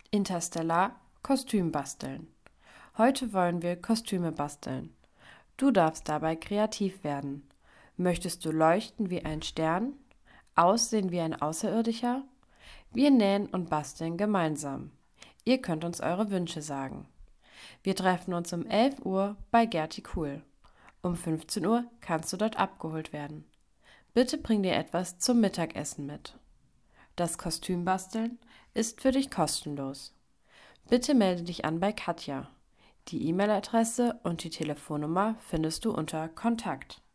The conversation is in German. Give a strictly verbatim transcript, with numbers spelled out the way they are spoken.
Interstellar Kostüm basteln. Heute wollen wir Kostüme basteln. Du darfst dabei kreativ werden. Möchtest du leuchten wie ein Stern? Aussehen wie ein Außerirdischer? Wir nähen und basteln gemeinsam. Ihr könnt uns eure Wünsche sagen. Wir treffen uns um elf Uhr bei Gerti Cool. Um fünfzehn Uhr kannst du dort abgeholt werden. Bitte bring dir etwas zum Mittagessen mit. Das Kostümbasteln ist für dich kostenlos. Bitte melde dich an bei Katja. Die E-Mail-Adresse und die Telefonnummer findest du unter Kontakt.